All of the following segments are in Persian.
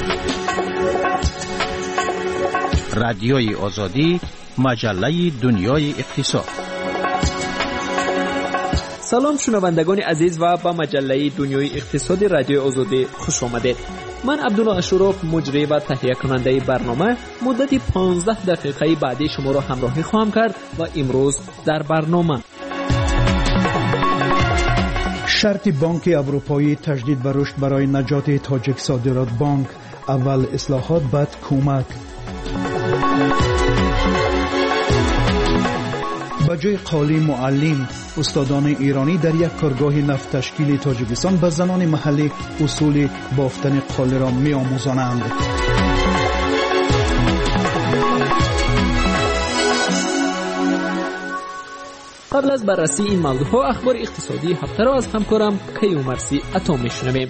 رادیوی آزادی، مجله دنیای اقتصاد. سلام شنوندگان عزیز و به مجله دنیای اقتصاد رادیوی آزادی خوش آمدید. من عبدالله اشرف، مجری و تهیه کننده برنامه، مدت 15 دقیقه بعدی شما را همراهی خواهم کرد و امروز در برنامه شرط بانک اروپایی تجدید به رشد برای نجات تاجیک صادرات بانک، اول اصلاحات بعد کمک. به جای قالی معلم، استادان ایرانی در یک کارگاه نفت تشکیل تاجیکستان به زنان محلی اصول بافتن قالی را می آموزانند. قبل از بررسی این موضوع ها، اخبار اقتصادی هفته را از همکارم کیومرثی عطا میشنویم.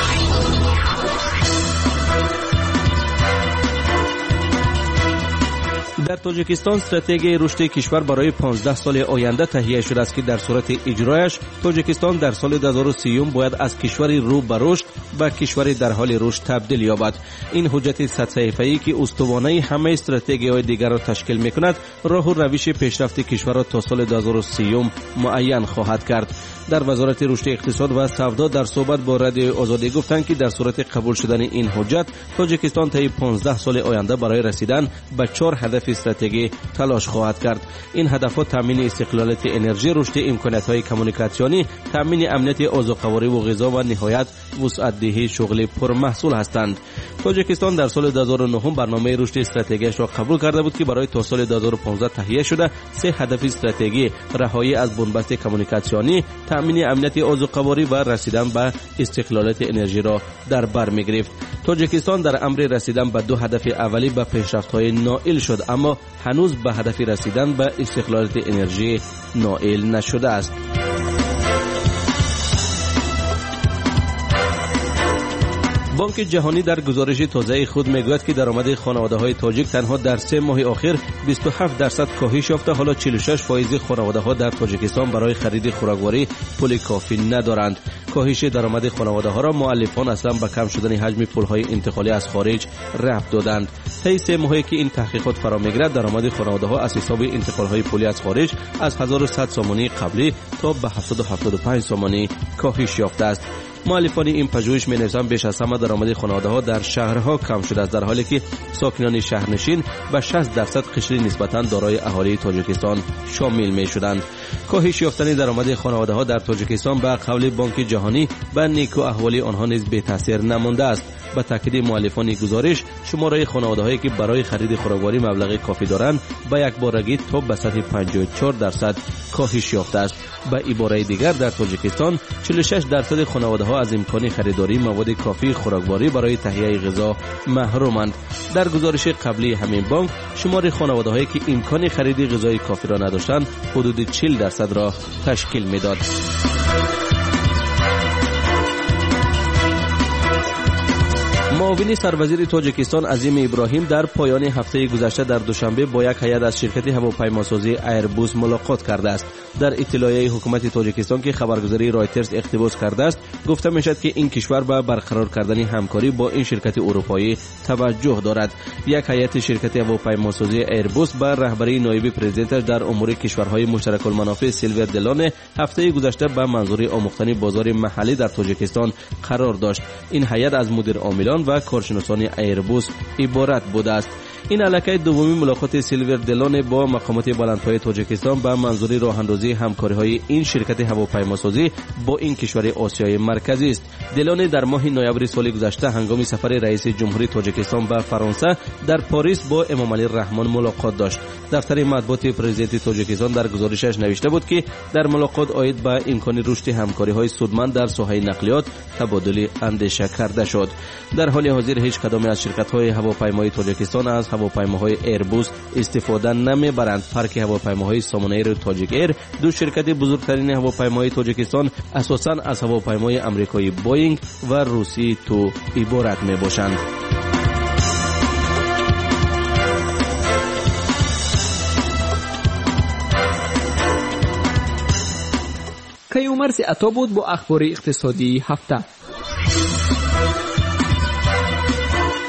در تاجیکستان استراتژی رشد کشور برای 15 سال آینده تهیه شده است که در صورت اجرایش تاجیکستان در سال 2030 باید از کشوری رو به رشد به کشوری در حال رشد تبدیل یابد. این حجت 100 صفحه‌ای که استوانه همه استراتژی‌های دیگر را تشکیل می‌کند، راه و روش پیشرفت کشور را تا سال 2030 معین خواهد کرد. در وزارت رشد اقتصاد و سودا در صحبت با رادیوی آزادی گفتند که در صورت قبول شدن این حجت، تاجیکستان طی 15 سال آینده برای رسیدن به 4 هدف استراتژی تلاش خواهد کرد. این هدف‌ها تامین استقلالیت انرژی، رشد امکانات‌های کمیونیکاسیونی، تامین امنیت غذاخوری و غذا و نهایت وسعت دهی شغل پرمحصول هستند. تاجیکستان در سال 2009 برنامه رشد استراتژیش را قبول کرده بود که برای تا سال 2015 تهیه شده 3 هدف استراتژی رهایی از بنبست کمیونیکاسیونی، تامین امنیت غذاخوری و رسیدن به استقلالیت انرژی را در بر می‌گرفت. تاجیکستان در امر رسیدن به 2 هدف اولی به پیشرفت‌های نائل شد، اما هنوز به هدف رسیدن به استقلالیت انرژی نائل نشده است. بانک جهانی در گزارش تازه خود میگوید که درآمد خانواده‌های تاجیک تنها در 3 ماه اخیر 27% کاهش یافته. حالا 46% خانواده‌ها در تاجیکستان برای خرید خوراکواری پول کافی ندارند. کاهش درآمد خانواده‌ها را مؤلفان اصلا به کم شدن حجم پول‌های انتقالی از خارج ربط دادند. طی 3 ماهی که این تحقیقات فرا می‌گیرد، درآمد خانواده‌ها از حساب انتقال‌های پولی از خارج از 1100 سومانی قبلی تا به 775 سومانی کاهش یافته است. مؤلفان این پژوهش می‌نویسند بیش از همه درآمد خانواده‌ها در شهرها کم شده است، در حالی که ساکنان شهرنشین به 60% قشری نسبتاً دارای اهالی تاجیکستان شامل می‌شدند. کاهش یافتن درآمد خانواده‌ها در تاجیکستان به قول بانک جهانی به نیکو احوال آنها نیز بی تاثیر نمانده است. به تاکید مؤلفان گزارش، شماره خانواده‌هایی که برای خرید خوراکواری مبلغ کافی دارند به یک بارگی تا به سطح 54% کاهش یافته است. به عباره دیگر، در تاجیکستان 46% خانواده‌ها از امکان خریداری مواد کافی خوراکواری برای تهیه غذا محرومند. در گزارش قبلی همین بانک، شمار خانواده‌هایی که امکان خرید غذای کافی را نداشتند حدود 40% را تشکیل می‌داد. معاون سروزیر تاجیکستان عظیم ابراهیم در پایان هفته گذشته در دوشنبه با یک هیئت از شرکت هواپیماسازی ایربوس ملاقات کرده است. در اطلاعیه حکومت تاجیکستان که خبرگزاری رایترز اقتباس کرده است، گفته میشد که این کشور به برقرار کردن همکاری با این شرکت اروپایی توجه دارد. یک هیئت شرکت هواپیماسازی ایربوس با رهبری نایب پرزیدنت در امور کشورهای مشترک المنافع سیلور دلون هفته گذشته به منظور آموختن بازار محلی در تاجیکستان قرار داشت. این هیئت از مدیر عاملان و کارشناسان ایربوس عبارت بوده است. این علاقه دومی ملاقات سیلور دلون با مقامات بلندپایه تاجیکستان به منظور راه‌اندازی همکاری‌های این شرکت هواپیماسازی با این کشور آسیای مرکزی است. دلون در ماه نوامبر سال گذشته هنگام سفر رئیس جمهوری تاجیکستان به فرانسه در پاریس با امام علی رحمان ملاقات داشت. دفتر مطبوعات پرزیدنت تاجیکستان در گزارشش نوشته بود که در ملاقات آید به امکان رشد همکاری‌های سودمند در ساحه نقلیات تبادل اندیشه کرده شد. در حال حاضر هیچ کدام از شرکت‌های هواپیمایی تاجیکستان از هواپیماهای ایربوس استفاده نمی‌برند. پارک هواپیماهای سامان ایر و تاجیک ایر، دو شرکت بزرگترین هواپیمای تاجیکستان، اساساً از هواپیمای آمریکایی بوئینگ و روسی تو عبارت می‌باشند. کیومرثی عطا بود با اخبار اقتصادی هفته.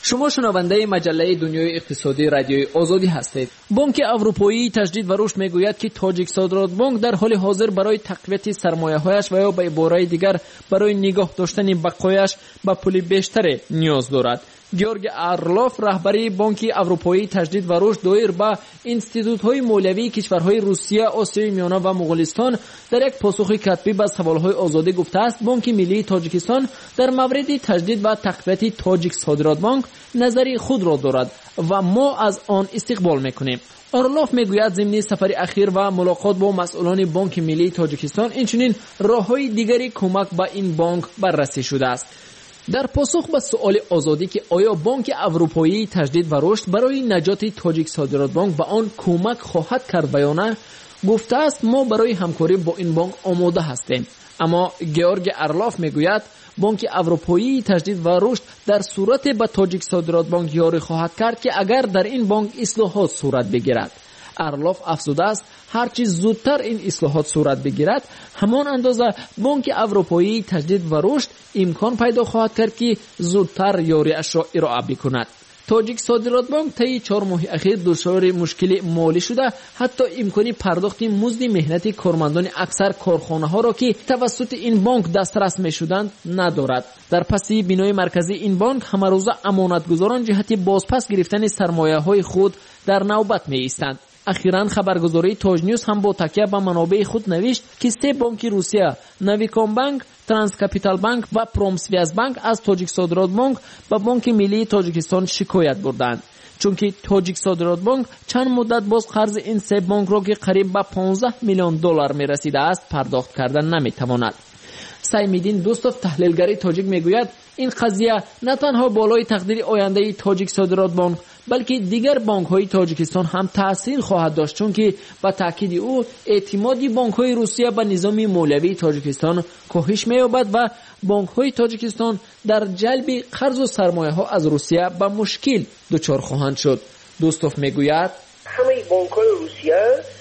شما شنونده مجله دنیای اقتصادی رادیوی آزادی هستید. بانک اروپایی تجدید و رشد میگوید که تاجیک صادرات بانک در حال حاضر برای تقویت سرمایه‌هایش و یا به عبارت دیگر برای نگاه داشتن بقایش به پول بیشتر نیاز دارد. گیورگ ارلوف رهبری بانک اروپایی تجدید و رشد دایر به اینستیتوت‌های مالیوی کشورهای روسیه، آسیای میانه و مغولستان در یک پاسخ کتبی به سوال‌های آزادی گفته است بانک ملی تاجیکستان در مورد تجدید و تقویت تاجیک صادرات بانک نظری خود را دارد و ما از آن استقبال می‌کنیم. ارلوف میگوید ضمن سفر اخیر و ملاقات با مسئولان بانک ملی تاجیکستان اینچنین راه‌های دیگری کمک به این بانک بررسی شده است. در پاسخ به سؤال آزادی که آیا بانک اروپایی تجدید و رشد برای نجات تاجیک صادرات بانک به آن کمک خواهد کرد یا نه، گفته است ما برای همکاری با این بانک آماده هستیم. اما گیورگ ارلوف میگوید بانک اروپایی تجدید و رشد در صورت به تاجیک صادرات بانک یاری خواهد کرد که اگر در این بانک اصلاحات صورت بگیرد. ارلوف افزوده است هرچی زودتر این اصلاحات صورت بگیرد همان اندازه بانک اروپایی تجدید و رشد امکان پیدا خواهد کرد که زودتر یاریش را ارائه بکند. تاجیک صادرات بانک طی 4 ماه اخیر دچار مشکل مالی شده، حتی امکان پرداخت مزد مهنتی کارمندان اکثر کارخانه‌ها را که توسط این بانک دسترس می‌شدند ندارد. در پس بینای مرکزی این بانک همروزه امانتگزاران جهت بازپس گرفتن سرمایه‌های خود در نوبت می‌ایستند. اخیراً خبرگزاری تاج نیوز هم با تکیه به منابع خود نوشت که 3 بانک روسیه، نویکام بانک، ترانس کپیتال بانک و پرومسویاز بانک از تاجیک صادرات بانک به بانک ملی تاجیکستان شکایت بردند، چون که تاجیک صادرات بانک چند مدت باز قرض این 3 بانک را که قریب به 15 میلیون دلار میرسیده است پرداخت کردن نمیتواند. سیمیدین دوستوف تحلیلگر تاجیک میگوید این قضیه نه تنها بالای تقدیر آینده تاجیک صادرات بانک بلکه دیگر بانک‌های تاجیکستان هم تأثیر خواهد داشت، چون که با تاکید او اعتماد بانک‌های روسیه به نظام مالیوی تاجیکستان کاهش می‌یابد و بانک‌های تاجیکستان در جلب قرض و سرمایه‌ها از روسیه به مشکل دچار خواهند شد. دوستوف میگوید همه بانک‌های روسیه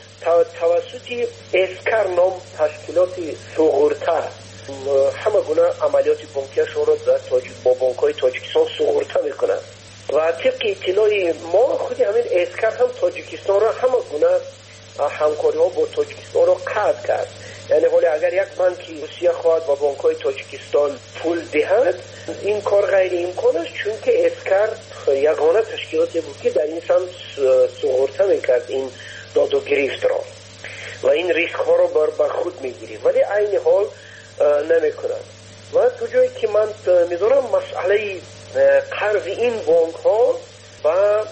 توسط اسکر نام تشکیلات سوغورتا همه گونه عملیات بانکیشون را با بانک‌های تاجیکستان سوغورتا می‌کنند و طبق اطلاع ما خود همین اسکر هم تاجیکستان را همه گونه همکاری ها با تاجیکستان را قطع کرد. یعنی حالا اگر یک بانک روسیه خواهد و بانک های تاجیکستان پول دهد این کار غیر امکان است، چون که اسکر یگانه تشکیلاتی بود که در این سمت سوغورتا میکرد این داد و گرفت را و این ریسک ها را بر خود میگیرید، ولی عین حال نمیکنند. و تو جایی که من میذارم مسئله قرض این بانک ها و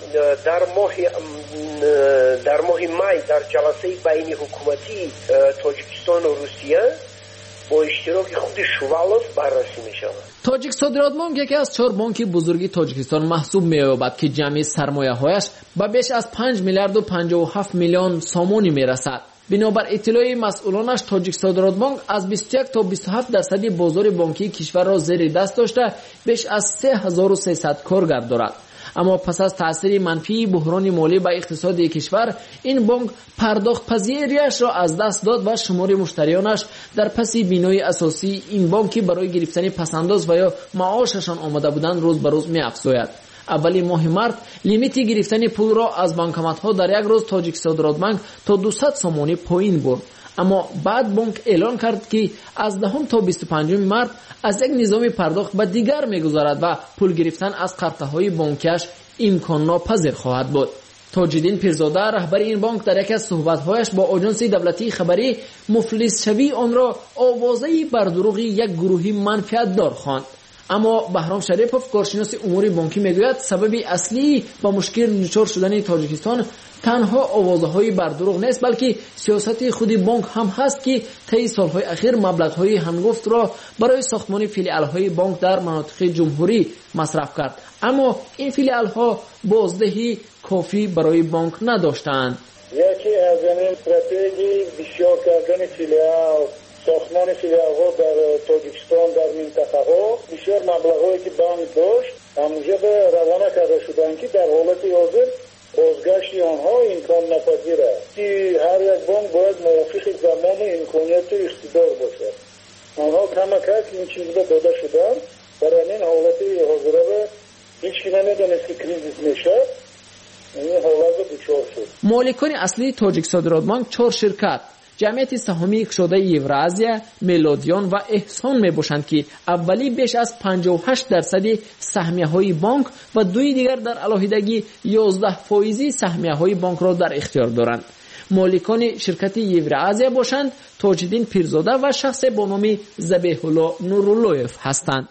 در ماه می در جلسه بین حکومتی تاجیکستان و روسیه با اشتراک خود شوالوف بررسی می شود. تاجیک صادرات بانک یکی از 4 بانک بزرگی تاجیکستان محسوب می یابد که جمعی سرمایه هایش به بیش از 5 میلیارد و 57 میلیون سامانی می رسد. بنابر اطلاع مسئولانش تاجیک صادرات بانک از 21 تا 27% بازار بانکی کشور را زیر دست داشته بیش از 3300 کارگر دارد. اما پس از تاثیر منفی بحران مالی به اقتصاد کشور این بانک پرداخت پذیریش را از دست داد و شمار مشتریانش در پس بینای اساسی این بانکی برای گرفتن پسنداز و یا معاششان آمده بودند روز به روز می افزاید. اولی ماه مارت لیمیت گرفتن پول را از بانکمات‌ها در یک روز تاجیک صادرات بانک تا 200 سامانی پایین برد، اما بعد بانک اعلان کرد که از 10 تا 25 مارت از یک نظام پرداخت به دیگر می‌گذارد و پول گرفتن از قرضه‌های بانکیش امکان ناپذیر خواهد بود. تاج‌الدین پیرزاده رهبر این بانک در یکی از صحبت‌هایش با آژانس دولتی خبری مفلس شوی آن را آوازه بر دروغ یک گروهی منفعت دار خواند. اما بهرام شریفوف کارشناس امور بانکی میگوید سبب اصلی با مشکل دچار شدن تاجیکستان تنها آوازهای بر دروغ نیست، بلکه سیاست خود بانک هم هست که طی سالهای اخیر مبلغ‌های هنگفت را برای ساختمان فیلیال‌های بانک در مناطق جمهوری مصرف کرد، اما این فیلیال‌ها بازدهی کافی برای بانک نداشتند. یکی از این استراتژی بسیار کردن فیلیال، ساختمان فیلیال‌ها در تاجیکستان در منطقه‌ها بسیار مبلغ‌هایی که بانک داشت همونجا به روانه کرده شدند که در حالت حاضر بازگشت آنها امکان ناپذیر است که هر یک بانک باید موافق زمان امکانیت و اقتدار باشد. آنها کمک این چیز را داده شدند، برای این حالت حاضره به هیچ کی نمیدونست که کریزیس میشه. این حالت دچار شد. مالکان اصلی تاجیک صادرات بانک 4 شرکت جمعیت سهامی اقتصادی یوراسیا، ملودیان و احسان میباشند که اولی بیش از 58% سهمیه‌های بانک و دوی دیگر در علاهیدگی 11% سهمیه‌های بانک را در اختیار دارند. مالکان شرکت یوراسیا باشند تاج‌الدین پیرزاده و شخص با نام ذبیح الله نوراللهیف هستند.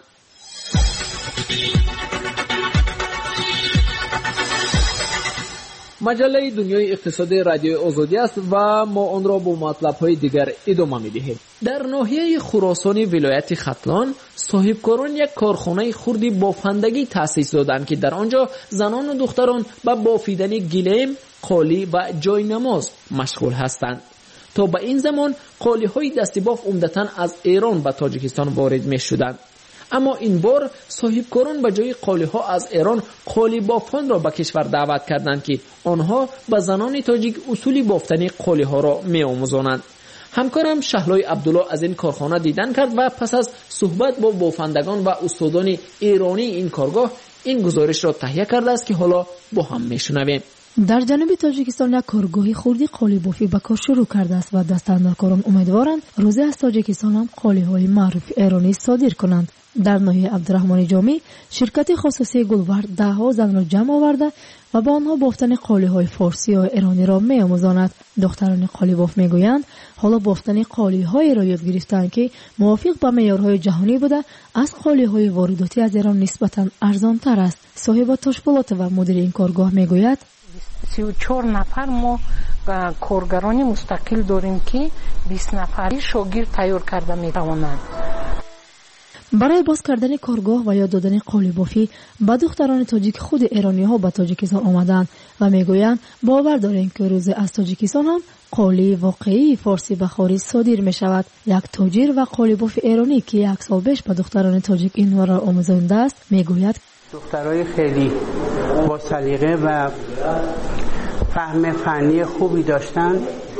مجله دنیای اقتصاد رادیو آزادی است و ما آن را با مطلب‌های دیگر ادامه می‌دهیم. در ناحیه خراسان ولایت ختلان صاحبکاران یک کارخانه خردی بافندگی تأسیس دادند که در آنجا زنان و دختران به بافیدن گلیم، قالی و جاینماز مشغول هستند. تا به این زمان قالی‌های دستی باف عمدتاً از ایران به تاجیکستان وارد می‌شدند. اما این بار صاحبکاران به جای قالی‌ها از ایران قالی بافان را به کشور دعوت کردند که آنها به زنان تاجیک اصول بافتن قالی‌ها را می‌آموزانند. همکارم شهلای عبدالله از این کارخانه دیدن کرد و پس از صحبت با بافندگان و استادان ایرانی این کارگاه این گزارش را تهیه کرده است که حالا با هم می‌شنویم. در جنوب تاجیکستان یک کارگاهی خردی قالی بافی به کار شروع کرده است و دستاندرکاران امیدوارند روزی از تاجیکستان هم قالی‌های معروف ایرانی صادر کنند. در ناحیه عبدالرحمن جامی شرکت خصوصی گلورد 10 زن را جمع آورده و با آنها بافتن قالی‌های فارسی و ایرانی را می‌آموزاند. دختران قالی باف میگویند حالا بافتن قالی‌های را یاد گرفتند که موافق با معیارهای جهانی بوده از قالی‌های وارداتی از ایران نسبتاً ارزان‌تر است. صاحب تشکیلات و مدیر این کارگاه میگوید 34 نفر ما کارگران مستقل داریم که 20 نفری شاگرد تیار کرده می‌توانند. برای باز کردن کارگاه و یاد دادن قالی بافی به دختران تاجیک خود ایرانی‌ها به تاجیکستان آمدند و میگویند باور داریم که روز از تاجیکستان هم قالی واقعی فارسی به خارج صادر می شود. یک تاجر و قالی باف ایرانی که 1 سال پیش به دختران تاجیک این را آموزانده است میگوید دخترای خیلی با سلیقه و فهم فنی خوبی داشتن.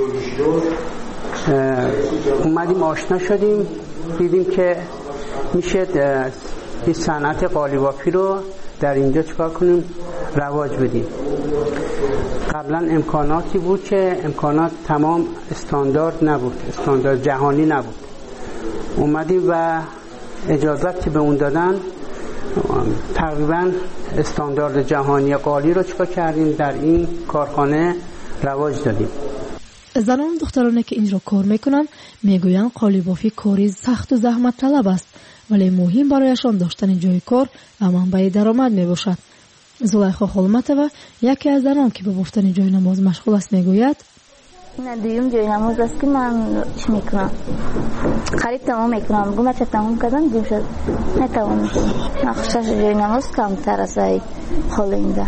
اومدیم آشنا شدیم، دیدیم که میشه این صنعت قالی بافی رو در اینجا چکار کنیم رواج بدیم. قبلا امکاناتی بود که امکانات تمام استاندارد نبود، استاندارد جهانی نبود. اومدیم و اجازت که به اون دادن تقریبا استاندارد جهانی قالی رو چکار کردیم در این کارخانه رواج دادیم. زنان و دخترانی که اینجا کار میکنن میگویند قالی بافی کاری سخت و زحمت طلب است ولی مهم برایشان داشتن جای کار و منبع درآمد میباشد. زلیخا خولمتова یکی از زنان که به بافتن جای نماز مشغول است میگوید این دویم جای نماز است که من چی میکنم خرید تمام میکنم گم چه تمام کردم دیم شد نتوانم نقشش جای نماز کمتر از حال اینده.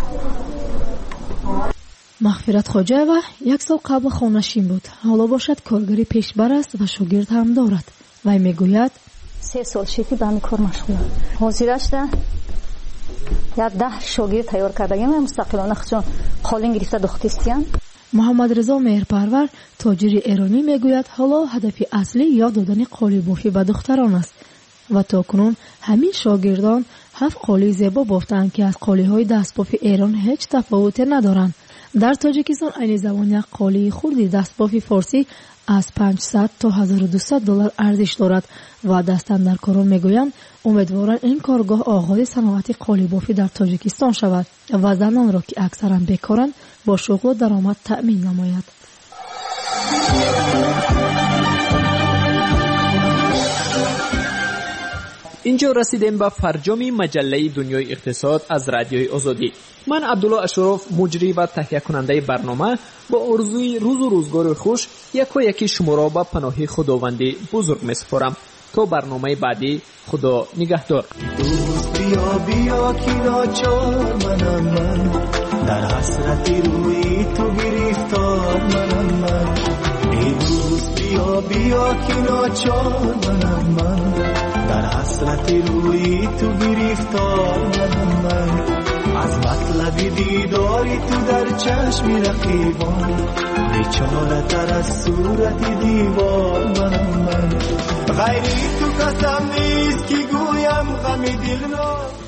مغفرت خواجه و 1 سال قبل خانه‌شین بود. حالا باشد کارگری پیشبر است و شاگرد هم دارد. وی میگوید 3 سال شدی به همین کار مشغولم. حاضرش ده یا 10 شاگرد تیار کردگیم مستقلانه خودشون قالین گرفته دختیستیان. محمد رضا مهرپرور تاجر ایرانی میگوید حالا هدف اصلی یاد دادن قالی بافی به دختران است و تاکنون همین شاگردان 7 قالی زیبا بافتند که از قالی‌های دستباف ایران هیچ تفاوتی ندارند. در تاجیکستان این زمان یک قالی خردی دستباف فارسی از 500 تا $1200 ارزش دارد و دستاندرکاران میگویند امیدوارند این کارگاه آغاز صنعت قالی بافی در تاجیکستان شود و زنان را که اکثرا بیکارند با شغل و درآمد تأمین نماید. اینجا رسیدیم به فرجام مجله دنیای اقتصاد از رادیوی آزادی. من عبدالله اشرف مجری و تهیه کننده برنامه با آرزوی روز و روزگار خوش یکی شما را به پناه خداوند بزرگ می‌سپارم. تا برنامه بعدی خدا نگهدار. دوست بیا بیا کی ناچار منم من در حسرتی روی تو گرفتار منم من. ای دوست بیا بیا کی ناچار منم من در حسرتی روی تو گرفتار منم من. از مطلب دیداری تو در چشم رقیبان بیچاره تر از صورت دیوار منم من. غیری تو قسم نیست که گویم غم دل را